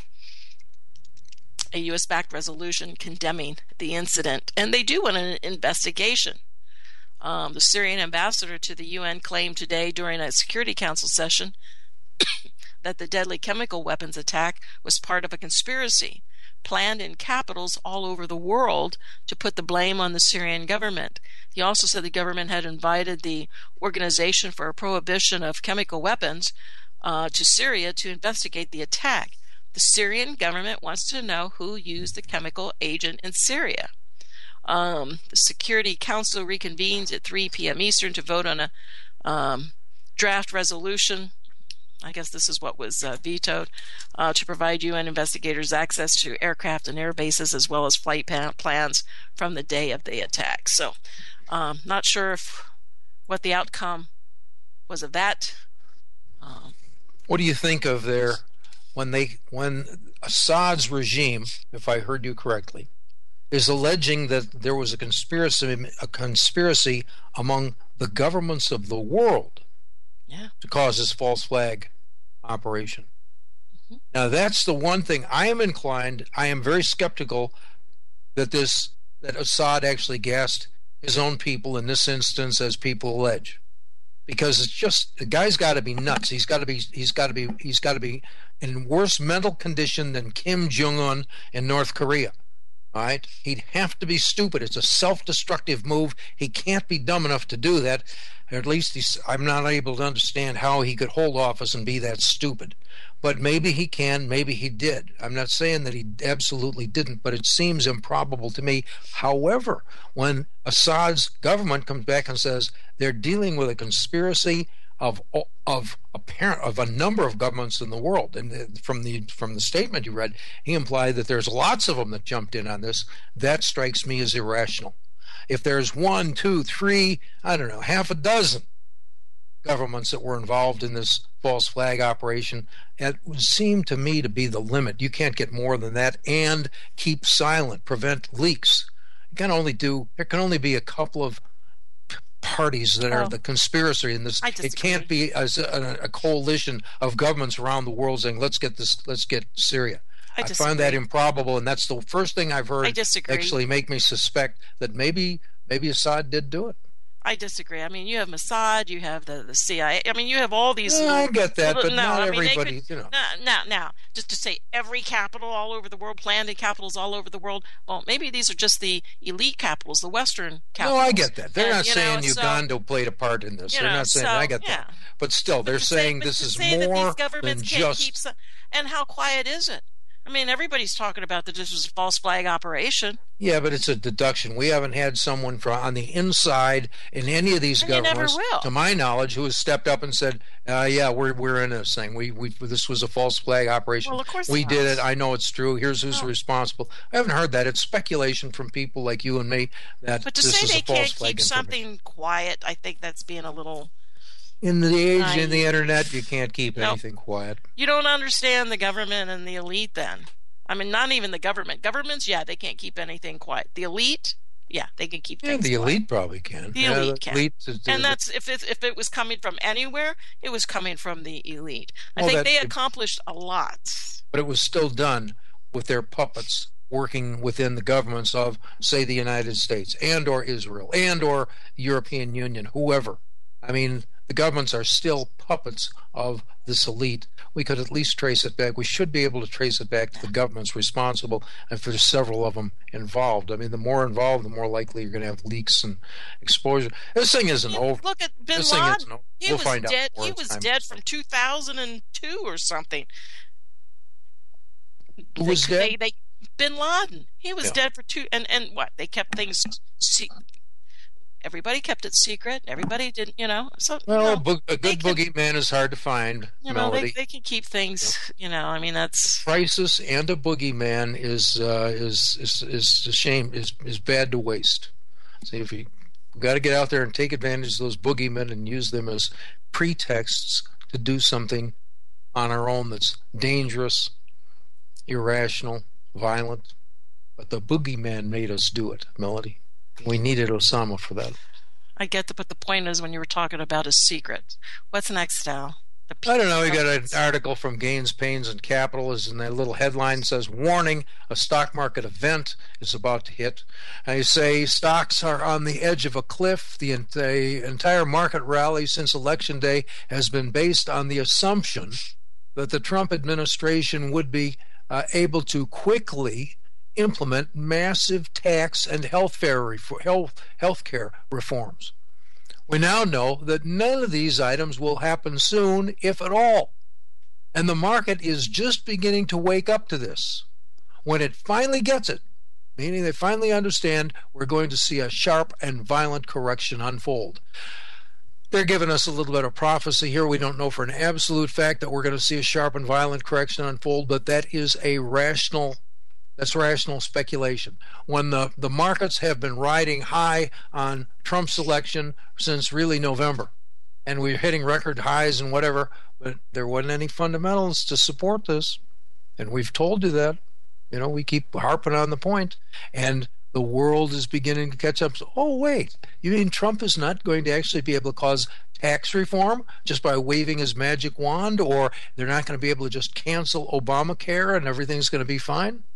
a U S-backed resolution condemning the incident. And they do want an investigation. Um, the Syrian ambassador to the U N claimed today during a Security Council session that the deadly chemical weapons attack was part of a conspiracy planned in capitals all over the world to put the blame on the Syrian government. He also said the government had invited the Organization for a Prohibition of Chemical Weapons uh, to Syria to investigate the attack. The Syrian government wants to know who used the chemical agent in Syria. Um, the Security Council reconvenes at three p.m. Eastern to vote on a um, draft resolution. I guess this is what was uh, vetoed, uh, to provide U N investigators access to aircraft and air bases as well as flight plans from the day of the attack. So, um, not sure if what the outcome was of that. Um, what do you think of their when they when Assad's regime, if I heard you correctly, is alleging that there was a conspiracy a conspiracy among the governments of the world yeah. to cause this false flag operation? Mm-hmm. Now that's the one thing I am inclined, I am very skeptical that this that Assad actually gassed his own people in this instance, as people allege, because it's just the guy's got to be nuts. He's got to be he's got to be he's got to be in worse mental condition than Kim Jong-un in North Korea. All right, he'd have to be stupid. It's a self-destructive move. He can't be dumb enough to do that. Or at least he's, I'm not able to understand how he could hold office and be that stupid. But maybe he can, maybe he did. I'm not saying that he absolutely didn't, but it seems improbable to me. However, when Assad's government comes back and says they're dealing with a conspiracy of of apparent of a number of governments in the world, and from the from the statement you read, he implied that there's lots of them that jumped in on this. That strikes me as irrational. if there's one, two, three, I don't know, half a dozen governments that were involved in this false flag operation, it would seem to me to be the limit. You can't get more than that and keep silent, prevent leaks. You can only do, there can only be a couple of parties that are Oh. the conspiracy in this. I It can't disagree. be as a, a coalition of governments around the world saying, let's get this, let's get Syria. I I find that disagree. improbable, and that's the first thing I've heard I disagree. actually make me suspect that maybe maybe Assad did do it. I disagree. I mean, you have Mossad, you have the, the C I A. I mean, you have all these. Yeah, I get that, little- but no, not I mean, they everybody, could- you know. No, no, no. Just to say every capital all over the world, planned in capitals all over the world. Well, maybe these are just the elite capitals, the Western capitals. No, I get that. They're And, not you saying know, so- Uganda played a part in this. you They're know, not saying so, I get yeah. that. But still, they're to say- saying but this to is say that more these governments than can't just. keep some, and how quiet is it? I mean, everybody's talking about that this was a false flag operation. Yeah, but it's a deduction. We haven't had someone from on the inside in any of these And you never governments, will. to my knowledge, who has stepped up and said, uh, "Yeah, we're we're in this thing. We we this was a false flag operation. Well, of course we not. did it. I know it's true. Here's who's No. responsible." I haven't heard that. It's speculation from people like you and me that But to this say is they a false can't flag keep information. something quiet, I think that's being a little. In the age I- in the internet, you can't keep Nope. anything quiet. You don't understand the government and the elite then. I mean, not even the government. Governments, yeah, they can't keep anything quiet. The elite, yeah, they can keep Yeah, things the quiet. elite probably can. The yeah, elite the can. elite is- And that's if it, if it was coming from anywhere, it was coming from the elite. I Well, think that- they accomplished a lot. but it was still done with their puppets working within the governments of, say, the United States and or Israel and or the European Union, whoever. I mean, the governments are still puppets of this elite. We could at least trace it back. We should be able to trace it back to the governments responsible, and if there's several of them involved. I mean, the more involved, the more likely you're going to have leaks and exposure. This thing isn't Yeah, over. Look at Bin This thing Laden. isn't over. He We'll was find out dead. more He as was time dead goes from two thousand two or something. Who was they, dead? They, they, Bin Laden. He was Yeah. dead for two. And and what? They kept things. Se- everybody kept it secret. Everybody didn't. You know. So Well, you a, know, bo- a they good can- boogeyman is hard to find, you know they, Melody. they can keep things. You know. I mean, that's. Crisis and a boogeyman is uh, is is is a shame. is is bad to waste. See, if you got to get out there and take advantage of those boogeymen and use them as pretexts to do something on our own that's dangerous, irrational, violent. But the boogeyman made us do it, Melody. We needed Osama for that. I get that, but the point is when you were talking about a secret. What's next, Al? The I don't know. We got an people- article from Gains, Pains, and Capital. Is in that little headline says, "Warning: a stock market event is about to hit." I say stocks are on the edge of a cliff. The, ent- the entire market rally since Election Day has been based on the assumption that the Trump administration would be uh, able to quickly implement massive tax and health care health healthcare reforms. We now know that none of these items will happen soon, if at all. And the market is just beginning to wake up to this. When it finally gets it, meaning they finally understand, we're going to see a sharp and violent correction unfold. They're giving us a little bit of prophecy here. We don't know for an absolute fact that we're going to see a sharp and violent correction unfold, but that is a rational That's rational speculation. When the, the markets have been riding high on Trump's election since really November, and we're hitting record highs and whatever, but there wasn't any fundamentals to support this. And we've told you that. You know, we keep harping on the point, and the world is beginning to catch up. So, oh, wait, you mean Trump is not going to actually be able to cause tax reform just by waving his magic wand, or they're not going to be able to just cancel Obamacare and everything's going to be fine?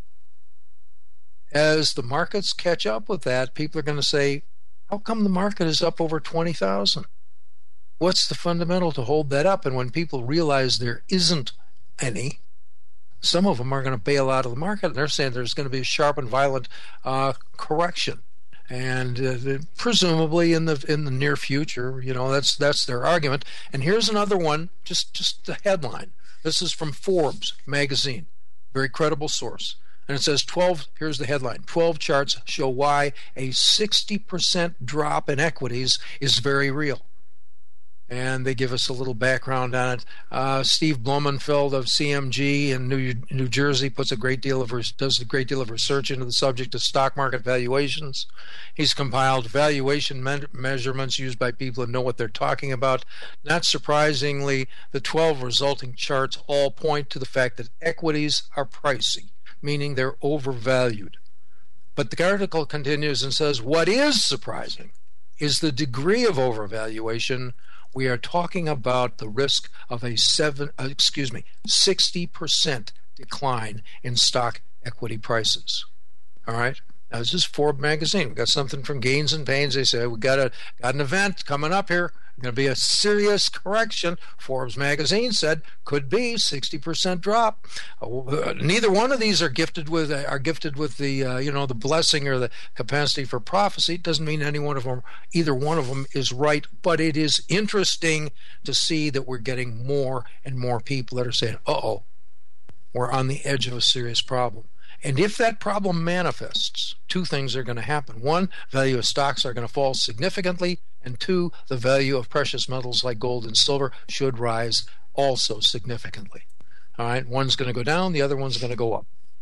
As the markets catch up with that, people are going to say, how come the market is up over twenty thousand? What's the fundamental to hold that up? And when people realize there isn't any, some of them are going to bail out of the market, and they're saying there's going to be a sharp and violent uh, correction. And uh, presumably in the in the near future, you know, that's that's their argument. And here's another one, just just the headline. This is from Forbes magazine, very credible source. And it says twelve, here's the headline, twelve charts show why a sixty percent drop in equities is very real. and they give us a little background on it. Uh, Steve Blumenfeld of C M G in New New Jersey puts a great deal of does a great deal of research into the subject of stock market valuations. He's compiled valuation me- measurements used by people who know what they're talking about. Not surprisingly, the twelve resulting charts all point to the fact that equities are pricey, meaning they're overvalued. But the article continues and says, what is surprising is the degree of overvaluation. We are talking about the risk of a seven, uh, excuse me, sixty percent decline in stock equity prices. All right. Now this is Forbes magazine. We got something from Gains and Pains. They say we got a got an event coming up here. Going to be a serious correction. Forbes magazine said could be sixty percent drop. Uh, neither one of these are gifted with uh, are gifted with the uh, you know the blessing or the capacity for prophecy. It doesn't mean any one of them, either one of them, is right. But it is interesting to see that we're getting more and more people that are saying, "Uh oh, we're on the edge of a serious problem." And if that problem manifests, two things are going to happen. One, value of stocks are going to fall significantly. And two, the value of precious metals like gold and silver should rise also significantly. All right, one's going to go down, the other one's going to go up.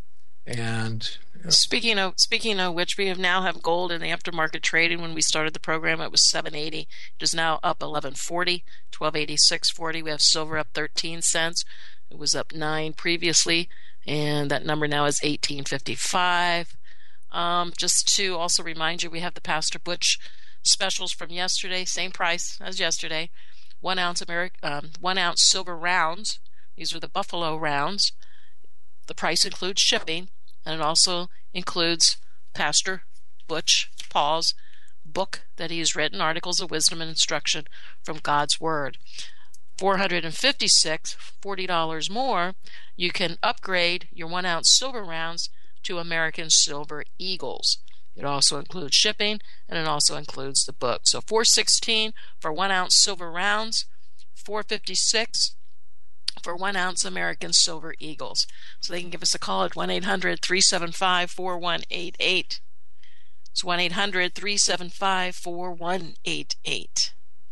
And you know. speaking of speaking of which, we have now have gold in the aftermarket trading. When we started the program, it was seven eighty. It is now up eleven forty, twelve eighty-six forty. We have silver up thirteen cents. It was up nine previously, and that number now is eighteen fifty-five. Um, just to also remind you, we have the Pastor Butch specials from yesterday, same price as yesterday. One ounce Ameri- um, one ounce silver rounds. These are the Buffalo rounds. The price includes shipping, and it also includes Pastor Butch Paul's book that he has written, Articles of Wisdom and Instruction from God's Word. four hundred fifty-six dollars, forty dollars more, you can upgrade your one ounce silver rounds to American Silver Eagles. It also includes shipping, and it also includes the book. So four hundred sixteen dollars for one ounce silver rounds, four hundred fifty-six dollars for one ounce American Silver Eagles. So they can give us a call at one eight hundred, three seven five, four one eight eight. It's one eight hundred, three seven five, four one eight eight.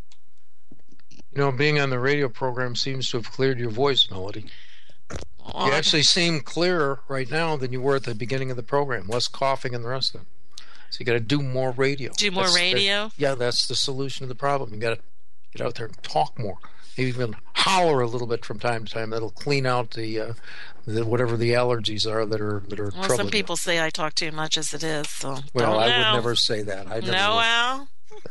You know, being on the radio program seems to have cleared your voice, Melody. You actually seem clearer right now than you were at the beginning of the program. Less coughing and the rest of it. So you got to do more radio. Do more that's, radio? That, yeah, that's the solution to the problem. You got to get out there and talk more. Maybe even holler a little bit from time to time. That'll clean out the, uh, the whatever the allergies are that are that are well, troubling some people you. say I talk too much as it is. So well, don't I know. would never say that. I never no, would. Al.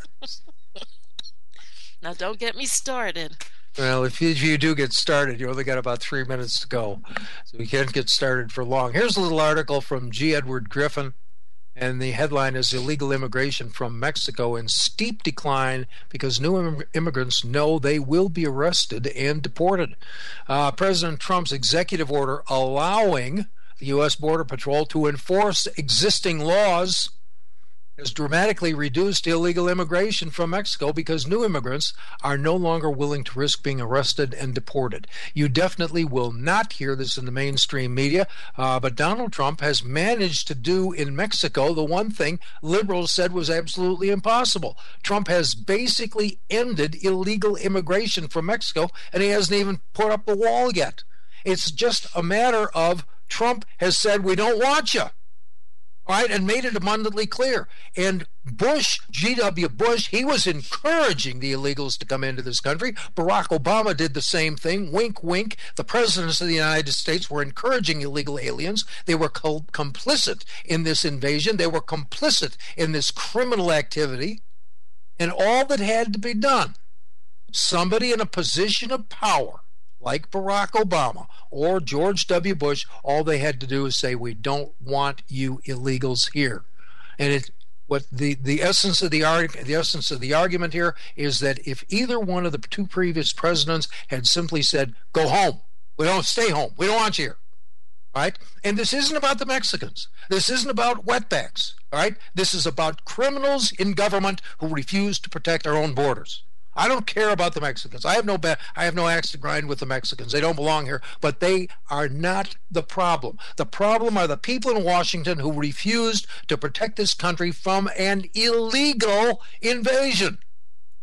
Now don't get me started. Well, if you, if you do get started, you only got about three minutes to go, so we can't get started for long. Here's a little article from G. Edward Griffin, and the headline is Illegal Immigration from Mexico in Steep Decline Because New Im- Immigrants Know They Will Be Arrested and Deported. Uh, President Trump's executive order allowing the U S. Border Patrol to enforce existing laws has dramatically reduced illegal immigration from Mexico because new immigrants are no longer willing to risk being arrested and deported. You definitely will not hear this in the mainstream media, uh, but Donald Trump has managed to do in Mexico the one thing liberals said was absolutely impossible. Trump has basically ended illegal immigration from Mexico, and he hasn't even put up the wall yet. It's just a matter of Trump has said, we don't want you. All right, and made it abundantly clear. And Bush, G W. Bush, he was encouraging the illegals to come into this country. Barack Obama did the same thing. Wink, wink. The presidents of the United States were encouraging illegal aliens. They were co- complicit in this invasion. They were complicit in this criminal activity. And all that had to be done, somebody in a position of power, like Barack Obama or George W. Bush, all they had to do is say, we don't want you illegals here. And it, what the, the essence of the arg- the essence of the argument here is that if either one of the two previous presidents had simply said, go home, we don't stay home, we don't want you here. All right? And this isn't about the Mexicans. This isn't about wetbacks. All right? This is about criminals in government who refuse to protect our own borders. I don't care about the Mexicans. I have no ba- I have no axe to grind with the Mexicans. They don't belong here, but they are not the problem. The problem are the people in Washington who refused to protect this country from an illegal invasion.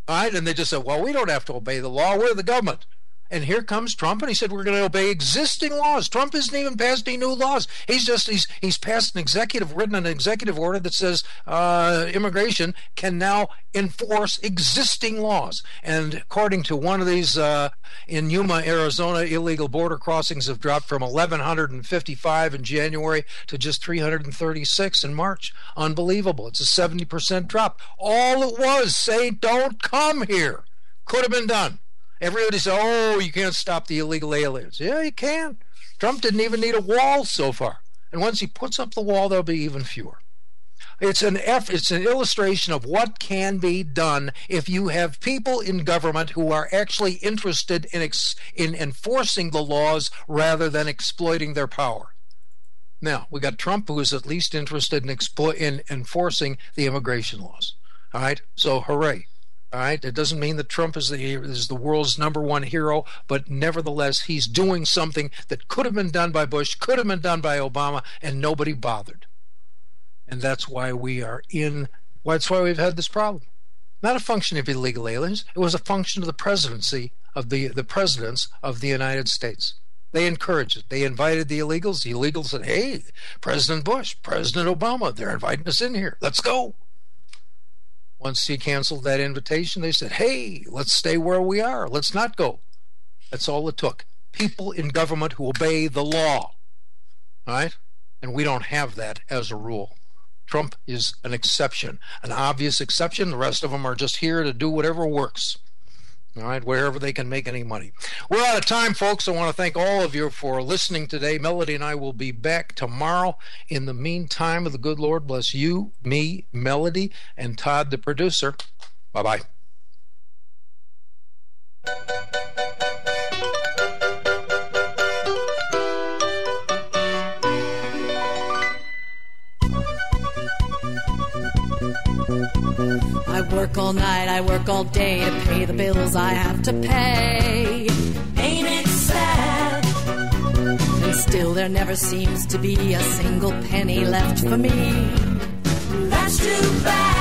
All right, and they just said, well, we don't have to obey the law. We're the government. And here comes Trump, and he said we're going to obey existing laws. Trump isn't even passed any new laws. He's just he's he's passed an executive, written an executive order that says uh, immigration can now enforce existing laws. And according to one of these, uh, in Yuma, Arizona, illegal border crossings have dropped from eleven fifty-five in January to just three hundred thirty-six in March. Unbelievable. It's a seventy percent drop. All it was, say, don't come here. Could have been done. Everybody said, oh, you can't stop the illegal aliens. Yeah, you can. Trump didn't even need a wall so far. And once he puts up the wall, there'll be even fewer. It's an F, it's an illustration of what can be done if you have people in government who are actually interested in ex, in enforcing the laws rather than exploiting their power. Now, we got Trump, who is at least interested in, explo- in enforcing the immigration laws. All right? So, hooray. All right, it doesn't mean that Trump is the is the world's number one hero, but nevertheless, he's doing something that could have been done by Bush, could have been done by Obama, and nobody bothered. And that's why we are in. That's why we've had this problem. Not a function of illegal aliens. It was a function of the presidency of the the presidents of the United States. They encouraged it. They invited the illegals. The illegals said, "Hey, President Bush, President Obama, they're inviting us in here. Let's go." Once he canceled that invitation, they said, hey, let's stay where we are. Let's not go. That's all it took. People in government who obey the law. All right? And we don't have that as a rule. Trump is an exception, an obvious exception. The rest of them are just here to do whatever works. All right, wherever they can make any money. We're out of time, folks. I want to thank all of you for listening today. Melody and I will be back tomorrow. In the meantime, the good Lord bless you, me, Melody, and Todd, the producer. Bye-bye. I work all night, I work all day to pay the bills I have to pay. Ain't it sad? And still there never seems to be a single penny left for me. That's too bad.